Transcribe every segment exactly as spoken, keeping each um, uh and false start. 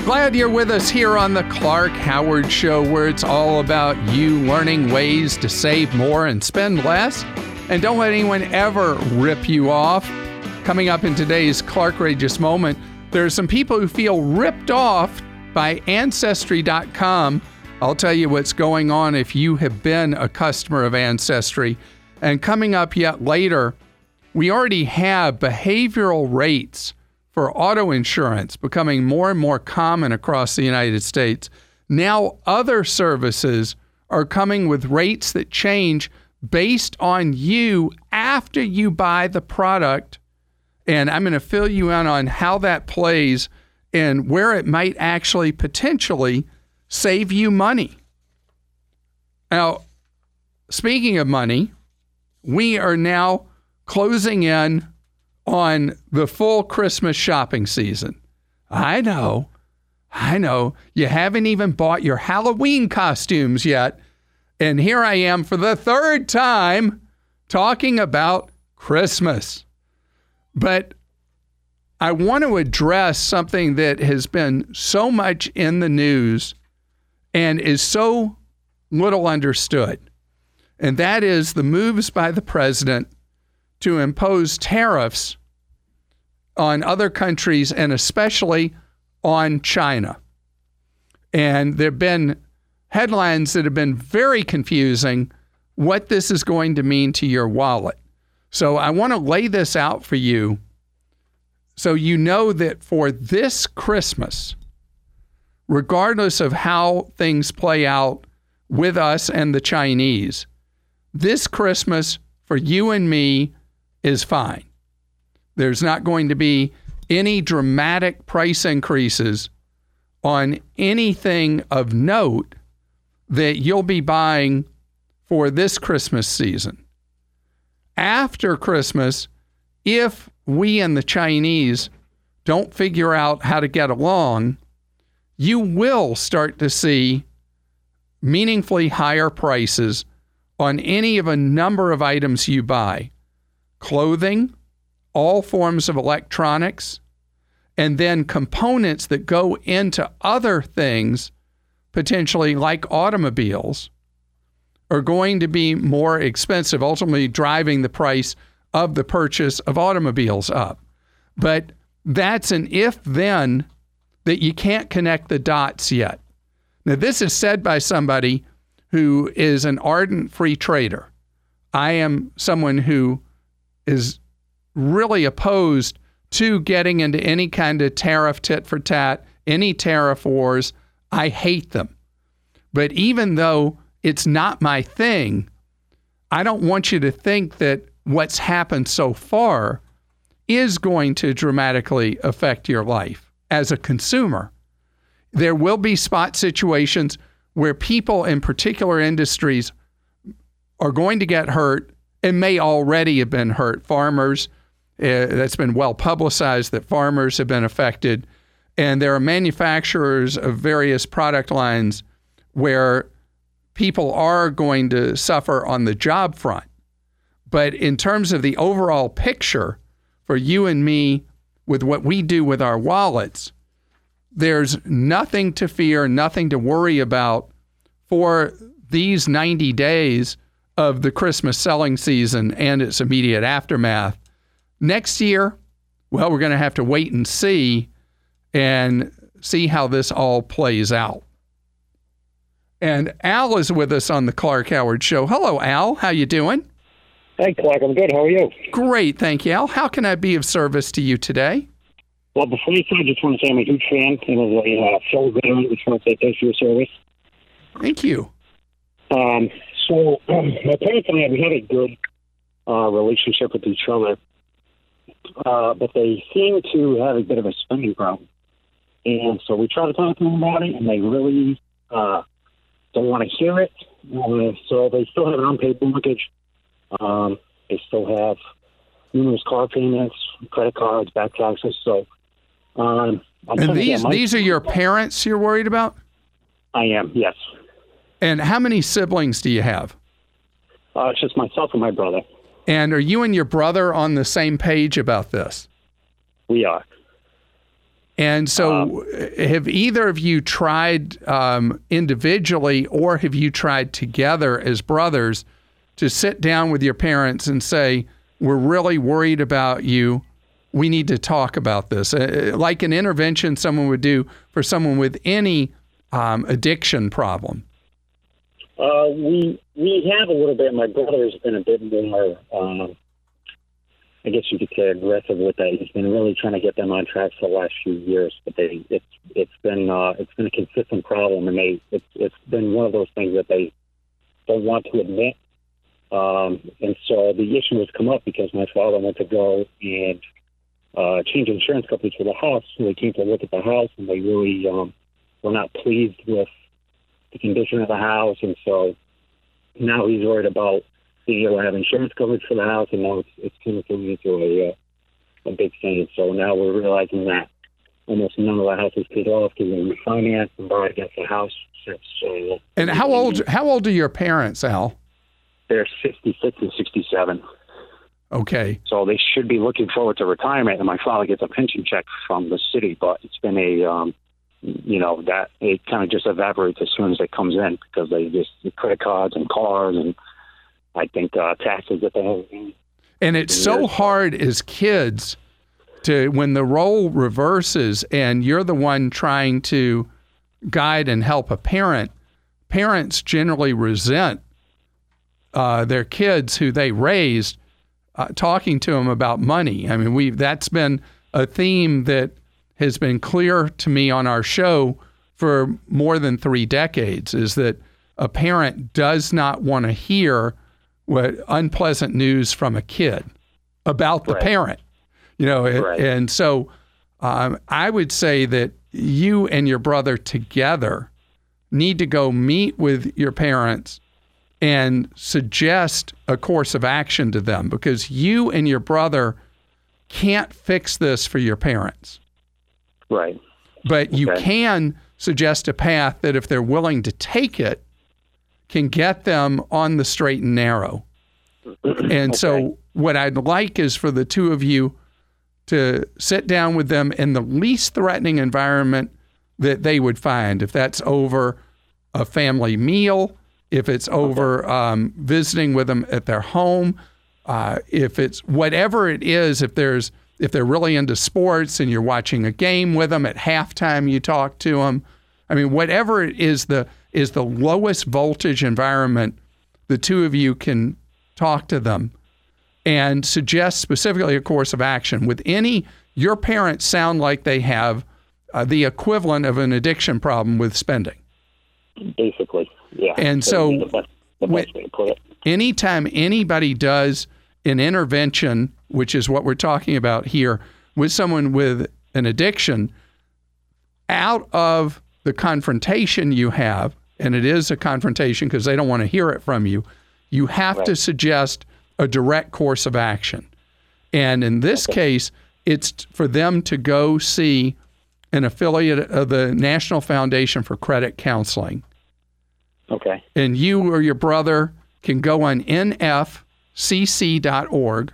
Glad you're with us here on the Clark Howard Show, where it's all about you learning ways to save more and spend less. And don't let anyone ever rip you off. Coming up in today's Clarkrageous Moment, there are some people who feel ripped off by Ancestry dot com. I'll tell you what's going on if you have been a customer of Ancestry. And coming up yet later, we already have behavioral rates for auto insurance becoming more and more common across the United States. Now other services are coming with rates that change based on you after you buy the product. And I'm going to fill you in on how that plays and where it might actually potentially save you money. Now, speaking of money, we are now closing in on the full Christmas shopping season. I know, I know, you haven't even bought your Halloween costumes yet. And here I am for the third time talking about Christmas. But I want to address something that has been so much in the news and is so little understood. And that is the moves by the president to impose tariffs on other countries and especially on China. And there have been headlines that have been very confusing what this is going to mean to your wallet. So I want to lay this out for you so you know that for this Christmas, regardless of how things play out with us and the Chinese, this Christmas for you and me is fine. There's not going to be any dramatic price increases on anything of note that you'll be buying for this Christmas season. After Christmas, if we and the Chinese don't figure out how to get along, you will start to see meaningfully higher prices on any of a number of items you buy. Clothing, all forms of electronics, and then components that go into other things, potentially like automobiles, are going to be more expensive, ultimately driving the price of the purchase of automobiles up. But that's an if-then that you can't connect the dots yet. Now, this is said by somebody who is an ardent free trader. I am someone who is really opposed to getting into any kind of tariff tit for tat, any tariff wars. I hate them. But even though it's not my thing, I don't want you to think that what's happened so far is going to dramatically affect your life as a consumer. There will be spot situations where people in particular industries are going to get hurt and may already have been hurt. Farmers, uh, that's been well publicized that farmers have been affected. And there are manufacturers of various product lines where people are going to suffer on the job front. But in terms of the overall picture for you and me with what we do with our wallets, there's nothing to fear, nothing to worry about for these ninety days of the Christmas selling season and its immediate aftermath. Next year, well, we're going to have to wait and see and see how this all plays out. And Al is with us on the Clark Howard Show. Hello, Al. How you doing? Hey, Clark. I'm good. How are you? Great, thank you, Al. How can I be of service to you today? Well, before you start, I just want to say I'm a huge fan. And as a uh, fellow veteran, I just want to say thanks for your service. Thank you. Um, so um, my parents and I, we had a good uh, relationship with each other, uh, but they seem to have a bit of a spending problem. And so we try to talk to them about it, and they really uh, don't want to hear it. Uh, so they still have an unpaid mortgage. Um, they still have numerous car payments, credit cards, back taxes. So, um, I'm and these these are your parents you're worried about? I am, yes. And how many siblings do you have? Uh, it's just myself and my brother. And are you and your brother on the same page about this? We are. And so um, have either of you tried um, individually, or have you tried together as brothers to sit down with your parents and say, we're really worried about you. We need to talk about this, uh, like an intervention someone would do for someone with any um, addiction problem? Uh, we we have a little bit. My brother's been a bit more, um, I guess you could say, aggressive with that. He's been really trying to get them on track for the last few years, but they it's it's been uh, it's been a consistent problem, and they it's it's been one of those things that they don't want to admit. Um, and so the issue has come up because my father went to go and uh, change insurance companies for the house. So they came to look at the house, and they really um, were not pleased with the condition of the house. And so now he's worried about being able to have insurance coverage for the house, and now it's, it's coming into a, uh, a big thing. So now we're realizing that almost none of the house is paid off because we refinanced and borrowed against the house. So, and how old, how old are your parents, Al? They're sixty-six and sixty-seven. Okay. So they should be looking forward to retirement, and my father gets a pension check from the city, but it's been a, um, you know, that it kind of just evaporates as soon as it comes in because they just, the credit cards and cars and I think uh, taxes that they have. And it's so hard as kids to, when the role reverses and you're the one trying to guide and help a parent, parents generally resent uh, their kids who they raised uh, talking to them about money. I mean, we that's been a theme that has been clear to me on our show for more than three decades, is that a parent does not want to hear what unpleasant news from a kid about the right. parent, you know, right. and so um, I would say that you and your brother together need to go meet with your parents and suggest a course of action to them, because you and your brother can't fix this for your parents. Right. But you okay. can suggest a path that, if they're willing to take it, can get them on the straight and narrow. And okay. so what I'd like is for the two of you to sit down with them in the least threatening environment that they would find. If that's over a family meal, if it's over okay. um, visiting with them at their home, uh, if it's whatever it is, if there's if they're really into sports and you're watching a game with them at halftime, you talk to them. I mean, whatever it is, the is the lowest voltage environment, the two of you can talk to them and suggest specifically a course of action. With any, your parents sound like they have uh, the equivalent of an addiction problem with spending. Basically, yeah. And so, the best, the best way to put it. Anytime anybody does an intervention, which is what we're talking about here, with someone with an addiction, out of the confrontation you have, and it is a confrontation because they don't want to hear it from you, you have right. to suggest a direct course of action. And in this okay. case, it's for them to go see an affiliate of the National Foundation for Credit Counseling. Okay. And you or your brother can go on N F C C dot org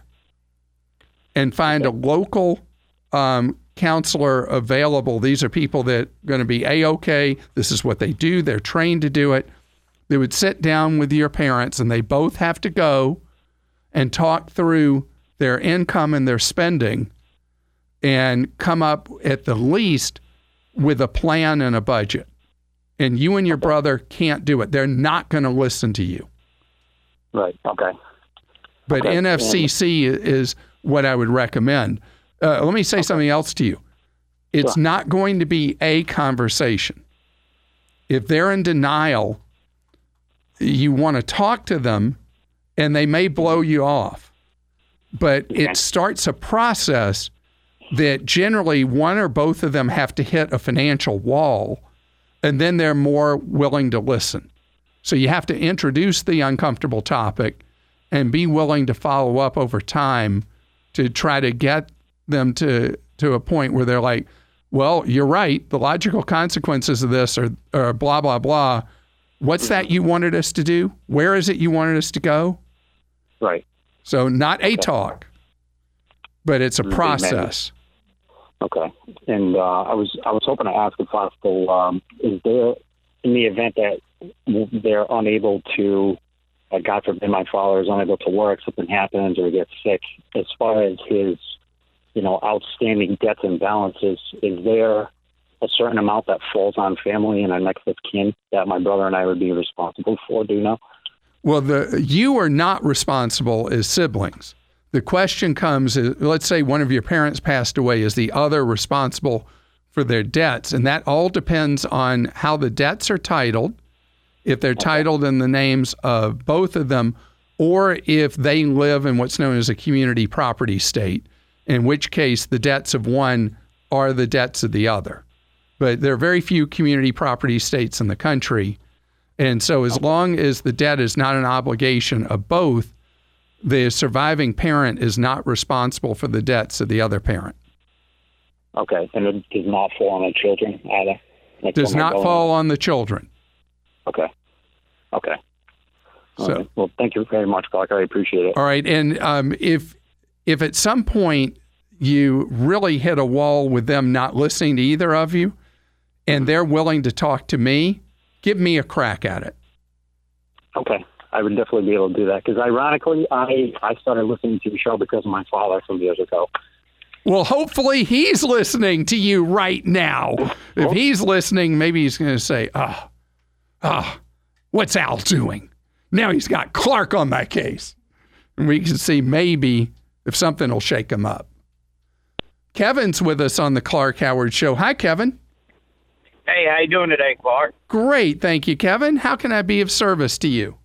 and find okay. a local um, counselor available. These are people that are going to be A-OK. This is what they do. They're trained to do it. They would sit down with your parents, and they both have to go and talk through their income and their spending and come up at the least with a plan and a budget. And you and your brother can't do it. They're not going to listen to you. Right. Okay. But okay. N F C C is what I would recommend. Uh, let me say okay. something else to you. It's sure. not going to be a conversation. If they're in denial, you want to talk to them, and they may blow you off. But okay. it starts a process that generally one or both of them have to hit a financial wall, and then they're more willing to listen. So you have to introduce the uncomfortable topic and be willing to follow up over time to try to get them to, to a point where they're like, well, you're right. The logical consequences of this are, are blah, blah, blah. What's that you wanted us to do? Where is it you wanted us to go? Right. So not a talk, but it's a process. Okay. And uh, I was I was hoping to ask if possible, um, is there, in the event that they're unable to, uh, God forbid my father is unable to work, something happens or he gets sick, as far as his, you know, outstanding debts and balances, is there a certain amount that falls on family and our next of kin that my brother and I would be responsible for? Do you know? Well, the you are not responsible as siblings. The question comes, is, let's say one of your parents passed away, is the other responsible for their debts? And that all depends on how the debts are titled, if they're titled in the names of both of them, or if they live in what's known as a community property state, in which case the debts of one are the debts of the other. But there are very few community property states in the country. And so as long as the debt is not an obligation of both, the surviving parent is not responsible for the debts of the other parent. Okay, and it does not fall on the children either? Like does not fall on the children. Okay, okay. So, right. Well, thank you very much, Clark. I appreciate it. All right, and um, if if at some point you really hit a wall with them not listening to either of you, and they're willing to talk to me, give me a crack at it. Okay. I would definitely be able to do that because, ironically, I, I started listening to the show because of my father some years ago. Well, hopefully he's listening to you right now. If he's listening, maybe he's going to say, oh, oh, what's Al doing? Now he's got Clark on my case. And we can see maybe if something will shake him up. Kevin's with us on the Clark Howard Show. Hi, Kevin. Hey, how you doing today, Clark? Great, thank you, Kevin. How can I be of service to you?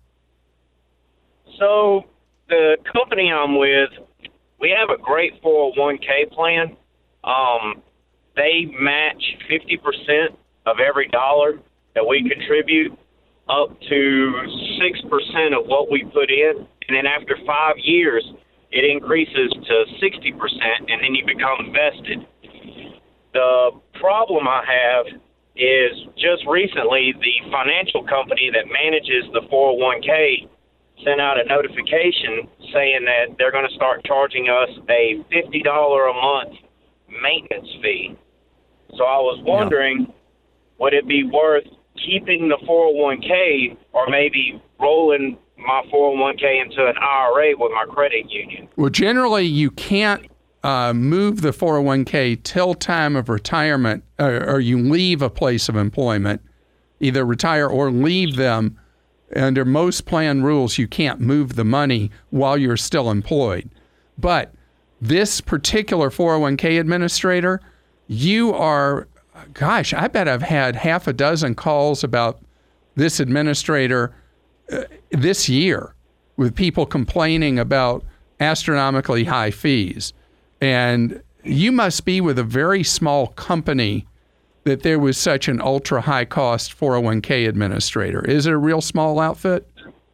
So the company I'm with, we have a great four oh one k plan. Um, they match fifty percent of every dollar that we contribute up to six percent of what we put in. And then after five years, it increases to sixty percent, and then you become vested. The problem I have is just recently the financial company that manages the four oh one k sent out a notification saying that they're going to start charging us a fifty dollars a month maintenance fee. So I was wondering, yeah. would it be worth keeping the four oh one k or maybe rolling my four oh one k into an I R A with my credit union? Well, generally you can't uh, move the four oh one k till time of retirement, or, or you leave a place of employment, either retire or leave them. Under most plan rules, you can't move the money while you're still employed. But this particular four oh one k administrator, you are, gosh, I bet I've had half a dozen calls about this administrator uh, this year with people complaining about astronomically high fees. And you must be with a very small company that there was such an ultra high cost four oh one k administrator. Is it a real small outfit?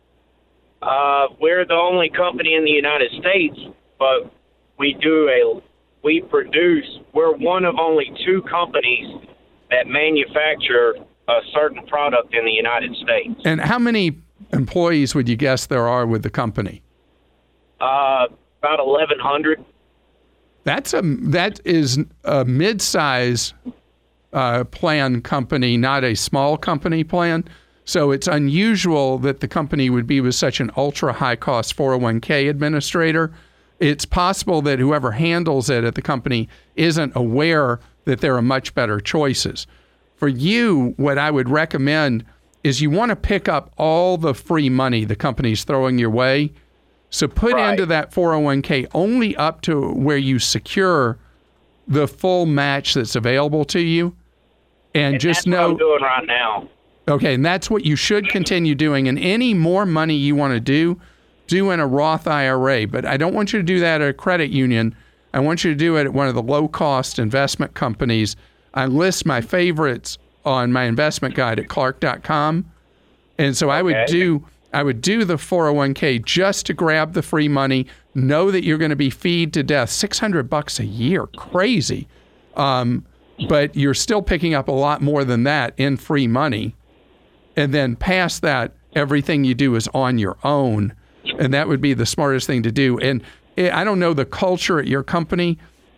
Uh, we're the only company in the United States, but we do a, we produce, we're one of only two companies that manufacture a certain product in the United States. And how many employees would you guess there are with the company? Uh, about eleven hundred. That's a, that is a mid-size Uh, plan company, not a small company plan. So it's unusual that the company would be with such an ultra high cost four oh one k administrator. It's possible that whoever handles it at the company isn't aware that there are much better choices. For you, what I would recommend is you want to pick up all the free money the company's throwing your way. So put right. into that four oh one k only up to where you secure the full match that's available to you. And, and just that's know, what I'm doing right now. Okay, and that's what you should continue doing. And any more money you want to do, do in a Roth I R A. But I don't want you to do that at a credit union. I want you to do it at one of the low-cost investment companies. I list my favorites on my investment guide at clark dot com. And so I would okay. do I would do the four oh one k just to grab the free money. Know that you're going to be feed to death. six hundred bucks a year, crazy. Um, but you're still picking up a lot more than that in free money. And then past that, everything you do is on your own. And that would be the smartest thing to do. And I don't know the culture at your company,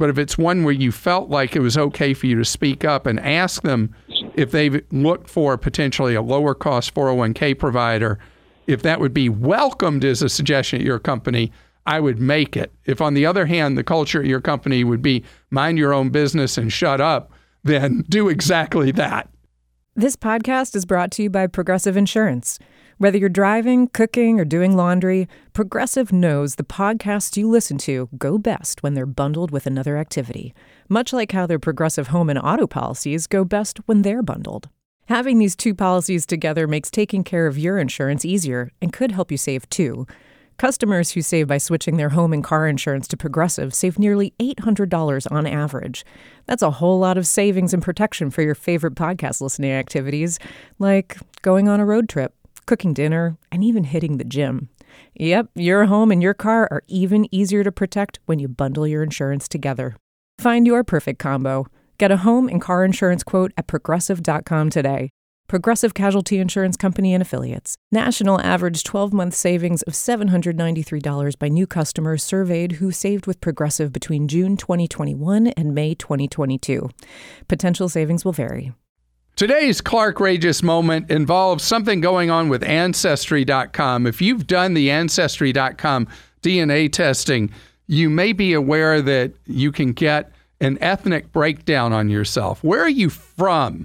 But if it's one where you felt like it was okay for you to speak up and ask them if they've looked for potentially a lower cost four oh one k provider, if that would be welcomed as a suggestion at your company, I would make it. If, on the other hand, the culture at your company would be mind your own business and shut up, then do exactly that. This podcast is brought to you by Progressive Insurance. Whether you're driving, cooking, or doing laundry, Progressive knows the podcasts you listen to go best when they're bundled with another activity, much like how their Progressive home and auto policies go best when they're bundled. Having these two policies together makes taking care of your insurance easier and could help you save too. Customers who save by switching their home and car insurance to Progressive save nearly eight hundred dollars on average. That's a whole lot of savings and protection for your favorite podcast listening activities, like going on a road trip, cooking dinner, and even hitting the gym. Yep, your home and your car are even easier to protect when you bundle your insurance together. Find your perfect combo. Get a home and car insurance quote at progressive dot com today. Progressive Casualty Insurance Company and Affiliates. National average twelve-month savings of seven hundred ninety-three dollars by new customers surveyed who saved with Progressive between June twenty twenty-one and May twenty twenty-two. Potential savings will vary. Today's Clark-rageous moment involves something going on with Ancestry dot com. If you've done the Ancestry dot com D N A testing, you may be aware that you can get an ethnic breakdown on yourself. Where are you from?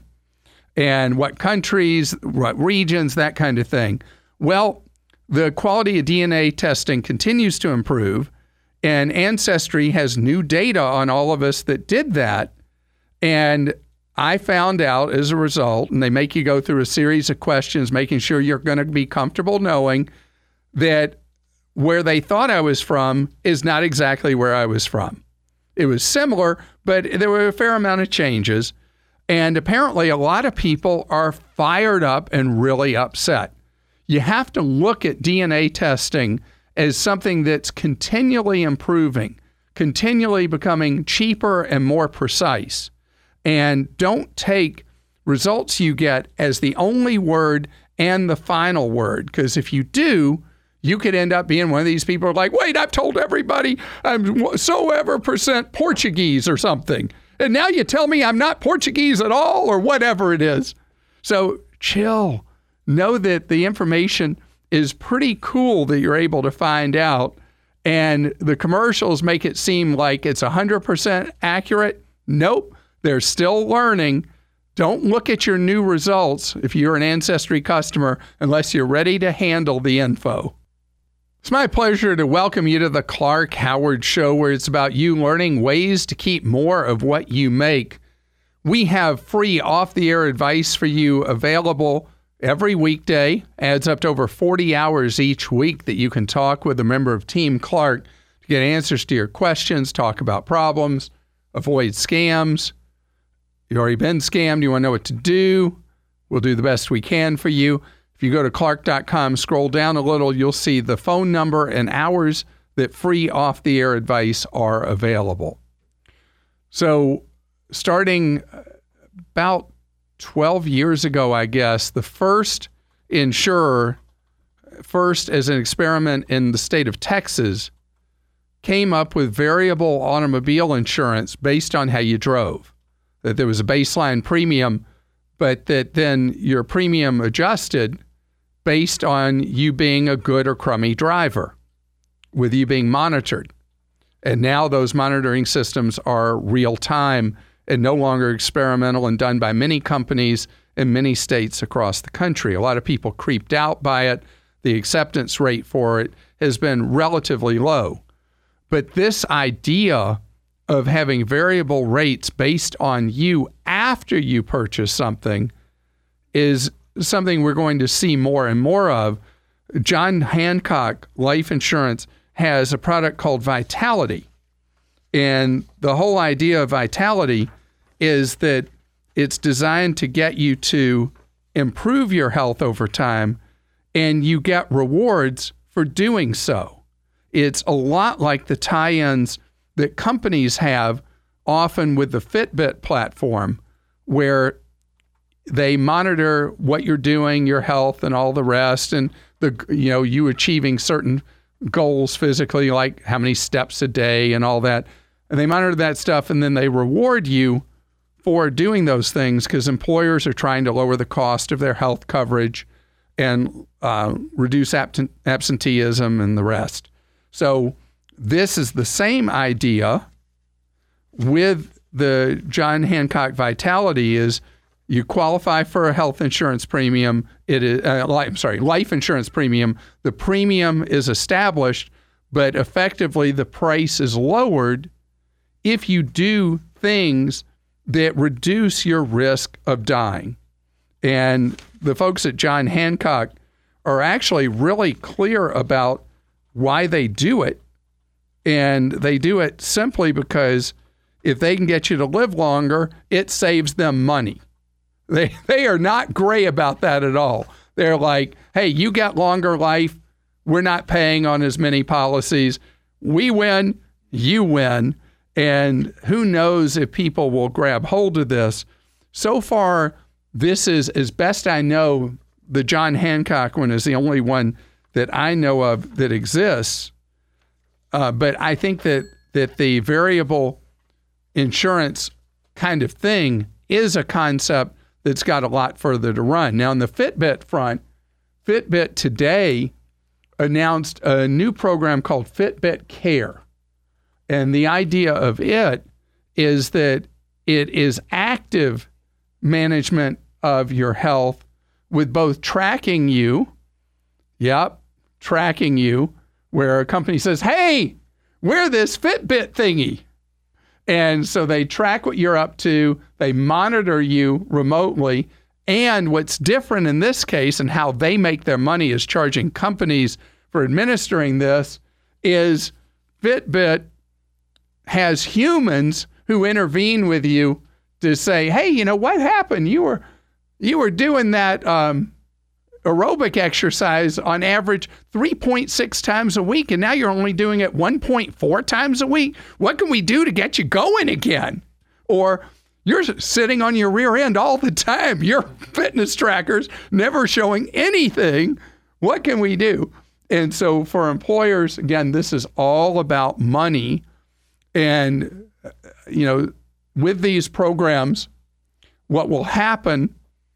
And what countries, what regions, that kind of thing. Well, the quality of D N A testing continues to improve, and Ancestry has new data on all of us that did that. And I found out as a result, and they make you go through a series of questions, making sure you're going to be comfortable knowing that where they thought I was from is not exactly where I was from. It was similar, but there were a fair amount of changes. And apparently a lot of people are fired up and really upset. You have to look at D N A testing as something that's continually improving, continually becoming cheaper and more precise. And don't take results you get as the only word and the final word, because if you do, you could end up being one of these people who are like, wait, I've told everybody I'm so ever percent Portuguese or something. And now you tell me I'm not Portuguese at all or whatever it is. So chill. Know that the information is pretty cool that you're able to find out. And the commercials make it seem like it's one hundred percent accurate. Nope. They're still learning. Don't look at your new results if you're an Ancestry customer unless you're ready to handle the info. It's my pleasure to welcome you to the Clark Howard Show, where it's about you learning ways to keep more of what you make. We have free off-the-air advice for you available every weekday. Adds up to over forty hours each week that you can talk with a member of Team Clark to get answers to your questions, talk about problems, avoid scams. You already been scammed, you want to know what to do, we'll do the best we can for you. If you go to clark dot com, scroll down a little, you'll see the phone number and hours that free off-the-air advice are available. So starting about twelve years ago, I guess, the first insurer, first as an experiment in the state of Texas, came up with variable automobile insurance based on how you drove. That there was a baseline premium, but that then your premium adjusted based on you being a good or crummy driver, with you being monitored. And now those monitoring systems are real time and no longer experimental and done by many companies in many states across the country. A lot of people creeped out by it. The acceptance rate for it has been relatively low. But this idea of having variable rates based on you after you purchase something is something we're going to see more and more of. John Hancock Life Insurance has a product called Vitality. And the whole idea of Vitality is that it's designed to get you to improve your health over time, and you get rewards for doing so. It's a lot like the tie-ins that companies have often with the Fitbit platform, where they monitor what you're doing, your health and all the rest, and the you know you achieving certain goals physically, like how many steps a day and all that. And they monitor that stuff, and then they reward you for doing those things because employers are trying to lower the cost of their health coverage and uh, reduce absent- absenteeism and the rest. So this is the same idea with the John Hancock Vitality is you qualify for a health insurance premium. It is, uh, life, I'm sorry, life insurance premium. The premium is established, but effectively the price is lowered if you do things that reduce your risk of dying. And the folks at John Hancock are actually really clear about why they do it. And they do it simply because if they can get you to live longer, it saves them money. They they are not gray about that at all. They're like, hey, you get longer life. We're not paying on as many policies. We win, you win. And who knows if people will grab hold of this. So far, this is, as best I know, the John Hancock one is the only one that I know of that exists. Uh, but I think that, that the variable insurance kind of thing is a concept that's got a lot further to run. Now, on the Fitbit front, Fitbit today announced a new program called Fitbit Care. And the idea of it is that it is active management of your health with both tracking you, yep, tracking you, where a company says, hey, we're this Fitbit thingy. And so they track what you're up to, they monitor you remotely, and what's different in this case and how they make their money is charging companies for administering this is Fitbit has humans who intervene with you to say, hey, you know, what happened? You were you were doing that um, aerobic exercise on average three point six times a week, and now you're only doing it one point four times a week. What can we do to get you going again? Or you're sitting on your rear end all the time. Your fitness tracker's never showing anything. What can we do? And so for employers, again, this is all about money. And, you know, with these programs, what will happen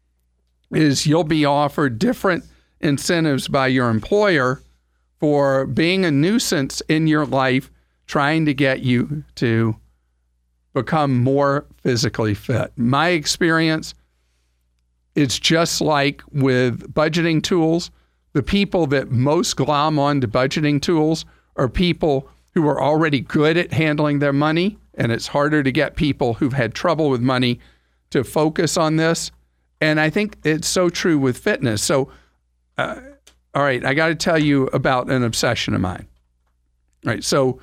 is you'll be offered different incentives by your employer for being a nuisance in your life, trying to get you to become more physically fit. My experience, it's just like with budgeting tools. The people that most glom onto budgeting tools are people who are already good at handling their money, and it's harder to get people who've had trouble with money to focus on this. And I think it's so true with fitness. So, uh, all right, I got to tell you about an obsession of mine. All right, so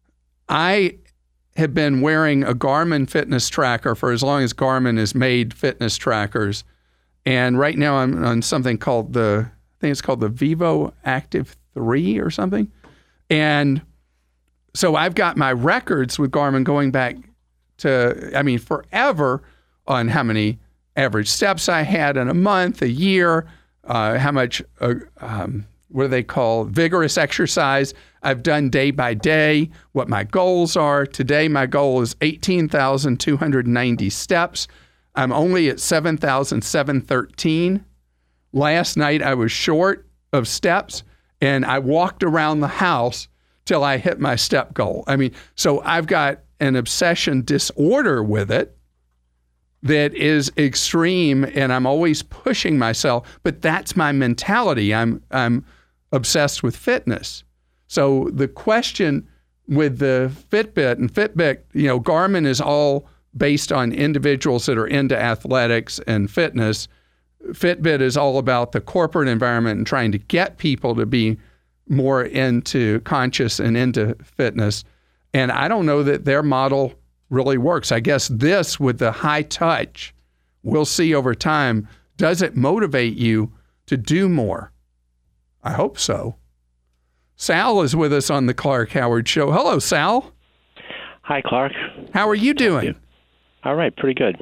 I have been wearing a Garmin fitness tracker for as long as Garmin has made fitness trackers. And right now I'm on something called the, I think it's called the Vivo Active three or something. And so I've got my records with Garmin going back to, I mean, forever on how many average steps I had in a month, a year, uh, how much, uh, um, what do they call, vigorous exercise I've done day by day, what my goals are. Today, my goal is eighteen thousand two hundred ninety steps. I'm only at seven thousand seven hundred thirteen. Last night, I was short of steps, and I walked around the house till I hit my step goal. I mean, so I've got an obsession disorder with it that is extreme, and I'm always pushing myself, but that's my mentality. I'm I'm obsessed with fitness. So the question with the Fitbit and Fitbit, you know, Garmin is all based on individuals that are into athletics and fitness. Fitbit is all about the corporate environment and trying to get people to be more into conscious and into fitness. And I don't know that their model really works. I guess this with the high touch, we'll see over time, does it motivate you to do more? I hope so. Sal is with us on the Clark Howard Show. Hello, Sal. Hi, Clark. How are you doing? All right, pretty good.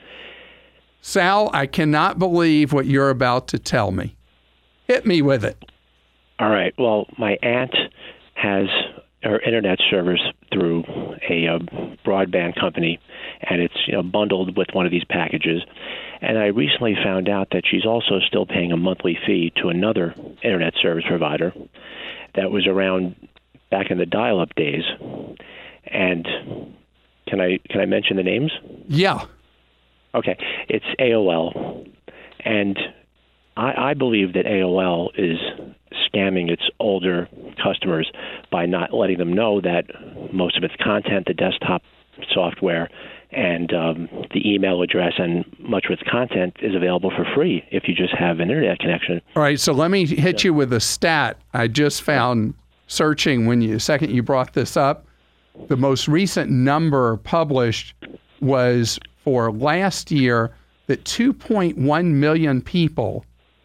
Sal, I cannot believe what you're about to tell me. Hit me with it. All right. Well, my aunt has her internet servers through a, uh broadband company, and it's you know bundled with one of these packages. And I recently found out that she's also still paying a monthly fee to another internet service provider that was around back in the dial-up days. And can I can I mention the names? Yeah. Okay. It's A O L. And I, I believe that A O L is scamming its older customers by not letting them know that most of its content, the desktop software, and um, the email address and much of its content is available for free if you just have an internet connection. All right, so let me hit you with a stat I just found searching when you second you brought this up. The most recent number published was for last year that two point one million people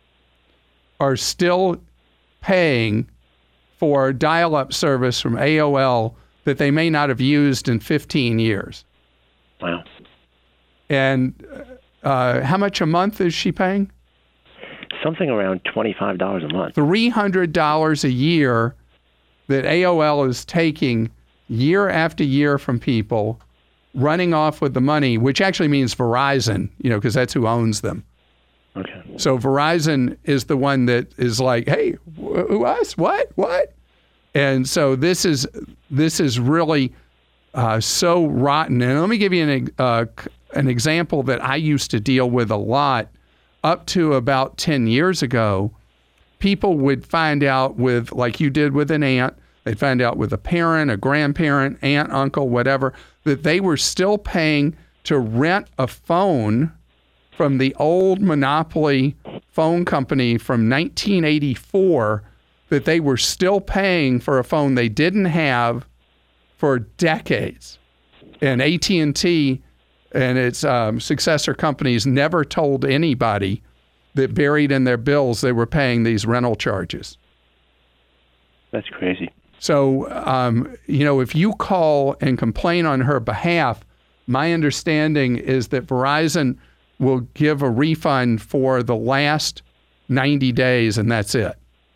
are still paying for dial-up service from A O L that they may not have used in fifteen years. Wow. And uh, how much a month is she paying? Something around twenty-five dollars a month. three hundred dollars a year that A O L is taking year after year from people, running off with the money, which actually means Verizon, you know, because that's who owns them. Okay. So Verizon is the one that is like, hey, who us? What? What? And so this is this is really uh, so rotten. And let me give you an uh, an example that I used to deal with a lot. Up to about ten years ago, people would find out with, like you did with an aunt, they'd find out with a parent, a grandparent, aunt, uncle, whatever, that they were still paying to rent a phone from the old monopoly phone company from nineteen eighty-four, that they were still paying for a phone they didn't have for decades. And A T and T and its um, successor companies never told anybody that buried in their bills they were paying these rental charges. That's crazy. So, um, you know, if you call and complain on her behalf, my understanding is that Verizon will give a refund for the last ninety days, and that's it.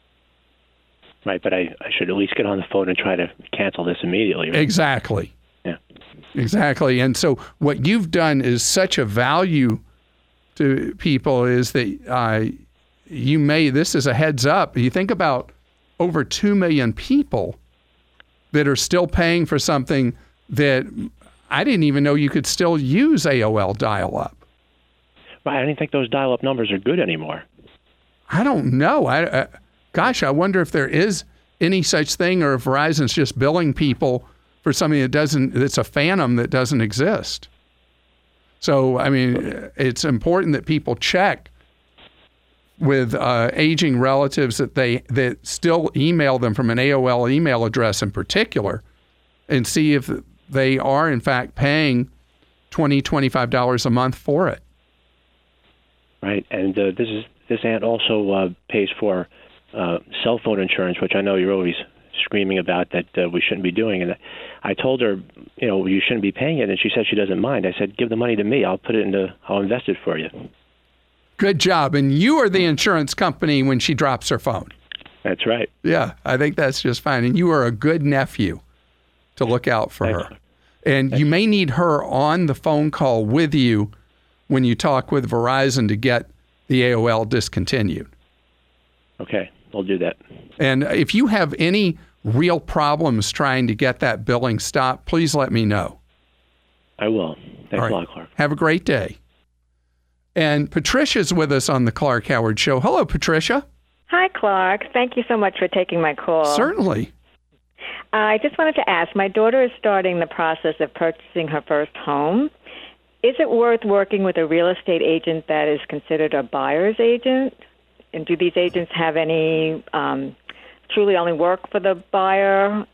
Right, but I, I should at least get on the phone and try to cancel this immediately. Right? Exactly. Yeah. Exactly. And so what you've done is such a value to people is that uh, you may, this is a heads up. You think about over two million people that are still paying for something that I didn't even know you could still use A O L dial-up. Right, I don't think those dial-up numbers are good anymore. I don't know. I, uh, gosh, I wonder if there is any such thing, or if Verizon's just billing people for something that doesn't, that's a phantom that doesn't exist. So, I mean, it's important that people check with uh, aging relatives that they that still email them from an A O L email address in particular, and see if they are in fact paying twenty dollars, twenty-five dollars a month for it. Right, and uh, this is this aunt also uh, pays for uh, cell phone insurance, which I know you're always screaming about that uh, we shouldn't be doing. And I told her, you know, you shouldn't be paying it, and she said she doesn't mind. I said, give the money to me. I'll put it into, I'll invest it for you. Good job. And you are the insurance company when she drops her phone. That's right. Yeah, I think that's just fine. And you are a good nephew to look out for Thanks. her. And Thanks. You may need her on the phone call with you when you talk with Verizon to get the A O L discontinued. Okay, I'll do that. And if you have any real problems trying to get that billing stopped, please let me know. I will. Thanks All right. a lot, Clark. Have a great day. And Patricia's with us on the Clark Howard Show. Hello, Patricia. Hi, Clark. Thank you so much for taking my call. Certainly. Uh, I just wanted to ask, my daughter is starting the process of purchasing her first home. Is it worth working with a real estate agent that is considered a buyer's agent? And do these agents have any um, truly only work for the buyer?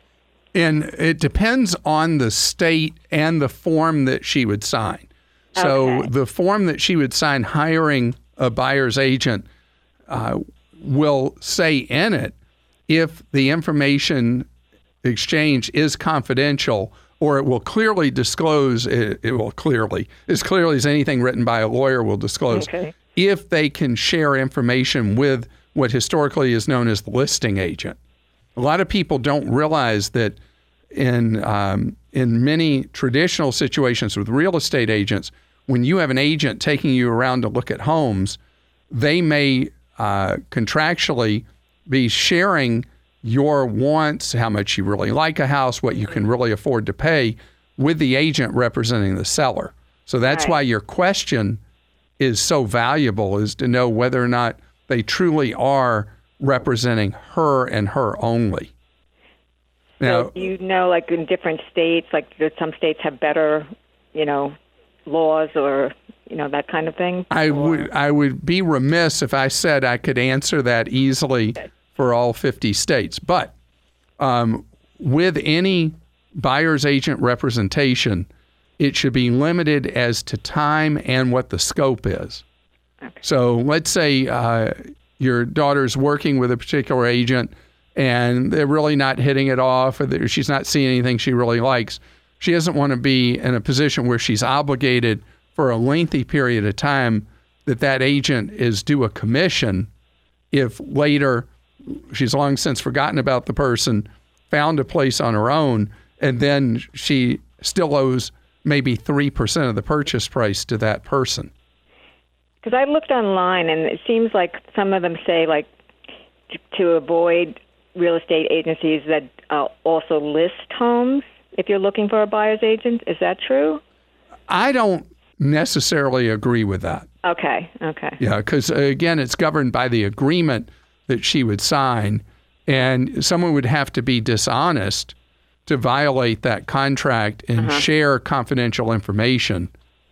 And it depends on the state and the form that she would sign. So Okay. the form that she would sign hiring a buyer's agent uh, will say in it if the information exchange is confidential, or it will clearly disclose, it, it will clearly, as clearly as anything written by a lawyer will disclose, Okay. if they can share information with what historically is known as the listing agent. A lot of people don't realize that in um, in many traditional situations with real estate agents, when you have an agent taking you around to look at homes, they may uh, contractually be sharing your wants, how much you really like a house, what you can really afford to pay, with the agent representing the seller. So that's Right. why your question is so valuable, is to know whether or not they truly are representing her and her only. Now, So you know, like in different states, like that some states have better, you know, laws or, you know, that kind of thing? I Or- would I would be remiss if I said I could answer that easily for all fifty states. But um, with any buyer's agent representation, it should be limited as to time and what the scope is. Okay. So let's say uh, your daughter's working with a particular agent and they're really not hitting it off, or that she's not seeing anything she really likes. She doesn't want to be in a position where she's obligated for a lengthy period of time that that agent is due a commission if later she's long since forgotten about the person, found a place on her own, and then she still owes maybe three percent of the purchase price to that person. Because I looked online, and it seems like some of them say, like, to, to avoid real estate agencies that uh, also list homes if you're looking for a buyer's agent. Is that true? I don't necessarily agree with that. Okay, okay. Yeah, because, again, it's governed by the agreement that she would sign, and someone would have to be dishonest to violate that contract and Uh-huh. share confidential information.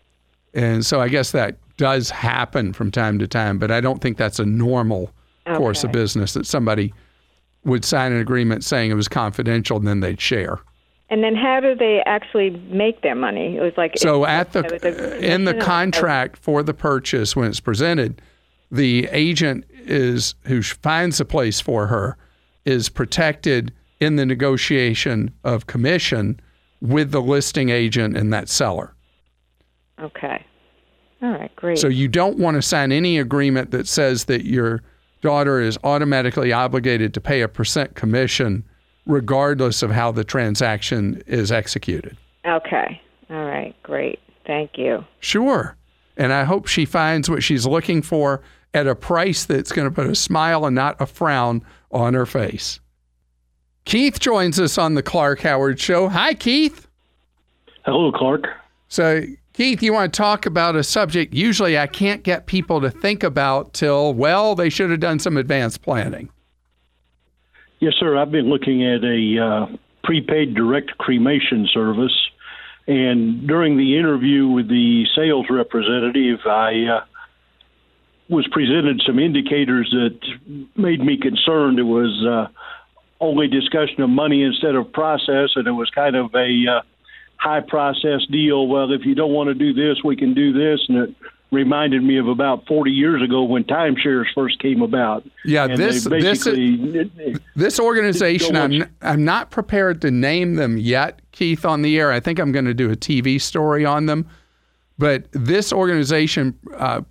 And so I guess that does happen from time to time, but I don't think that's a normal course of Okay. business, that somebody would sign an agreement saying it was confidential and then they'd share. And then how do they actually make their money? It was like So it- at the it was a in the commission or- contract for the purchase, when it's presented, the agent is who finds a place for her is protected in the negotiation of commission with the listing agent and that seller. Okay. All right, great. So you don't want to sign any agreement that says that your daughter is automatically obligated to pay a percent commission regardless of how the transaction is executed. Okay. All right, great. Thank you. Sure. And I hope she finds what she's looking for at a price that's going to put a smile and not a frown on her face. Keith joins us on the Clark Howard Show. Hi, Keith. Hello, Clark. So, Keith, you want to talk about a subject usually I can't get people to think about till, well, they should have done some advanced planning. Yes, sir. I've been looking at a uh, prepaid direct cremation service, and during the interview with the sales representative, I uh, was presented some indicators that made me concerned. It was uh, only discussion of money instead of process, and it was kind of a uh, high process deal. Well, if you don't want to do this, we can do this, and it reminded me of about forty years ago when timeshares first came about. Yeah, And this they this basically- this organization, Don't I'm want I'm not prepared to name them yet, Keith, on the air. I think I'm going to do a T V story on them. But this organization uh,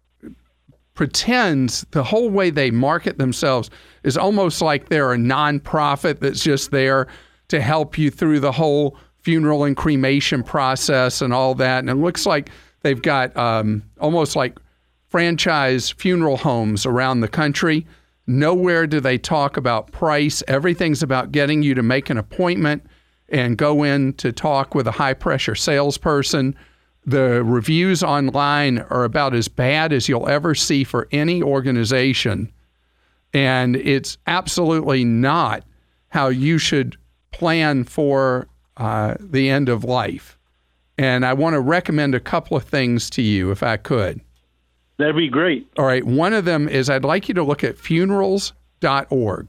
pretends the whole way they market themselves is almost like they're a nonprofit that's just there to help you through the whole funeral and cremation process and all that. And it looks like they've got um, almost like franchise funeral homes around the country. Nowhere do they talk about price. Everything's about getting you to make an appointment and go in to talk with a high-pressure salesperson. The reviews online are about as bad as you'll ever see for any organization. And it's absolutely not how you should plan for uh, the end of life. And I want to recommend a couple of things to you, if I could. That'd be great. All right. One of them is I'd like you to look at funerals dot org.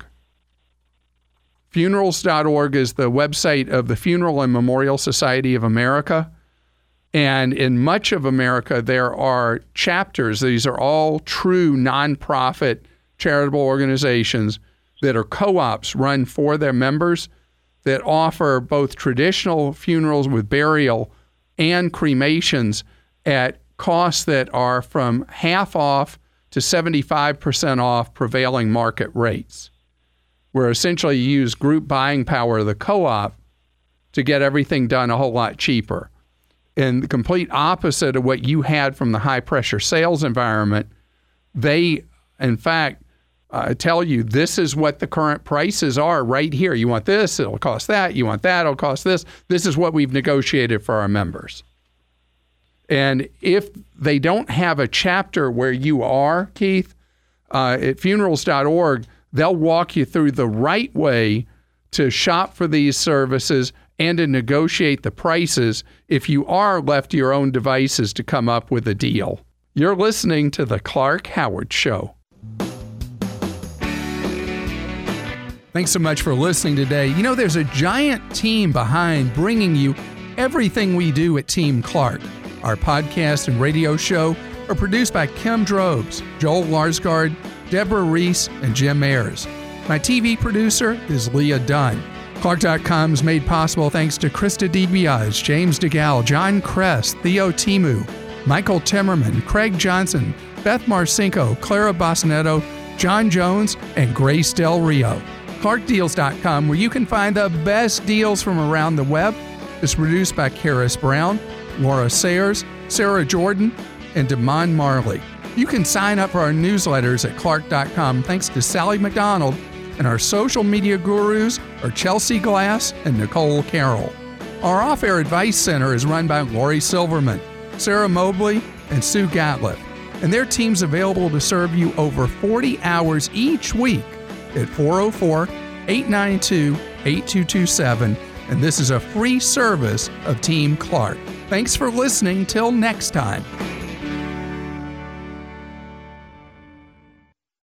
funerals dot org is the website of the Funeral and Memorial Society of America. And in much of America, there are chapters. These are all true nonprofit charitable organizations that are co-ops run for their members that offer both traditional funerals with burial and cremations at costs that are from half off to seventy-five percent off prevailing market rates, where essentially you use group buying power of the co-op to get everything done a whole lot cheaper. And the complete opposite of what you had from the high-pressure sales environment, they, in fact, uh, tell you this is what the current prices are right here. You want this, it'll cost that. You want that, it'll cost this. This is what we've negotiated for our members. And if they don't have a chapter where you are, Keith, uh, at funerals dot org, they'll walk you through the right way to shop for these services and to negotiate the prices if you are left to your own devices to come up with a deal. You're listening to The Clark Howard Show. Thanks so much for listening today. You know, there's a giant team behind bringing you everything we do at Team Clark. Our podcast and radio show are produced by Kim Drobes, Joel Larsgaard, Deborah Reese, and Jim Ayers. My T V producer is Leah Dunn. Clark dot com is made possible thanks to Krista DiBiase, James DeGal, John Kress, Theo Timu, Michael Timmerman, Craig Johnson, Beth Marcinko, Clara Bosnetto, John Jones, and Grace Del Rio. Clark Deals dot com, where you can find the best deals from around the web, is produced by Karis Brown, Laura Sayers, Sarah Jordan, and Damon Marley. You can sign up for our newsletters at Clark dot com thanks to Sally McDonald, and our social media gurus are Chelsea Glass and Nicole Carroll. Our off-air advice center is run by Lori Silverman, Sarah Mobley, and Sue Gatliff, and their team's available to serve you over forty hours each week at four oh four, eight nine two, eight two two seven, and this is a free service of Team Clark. Thanks for listening. Till next time.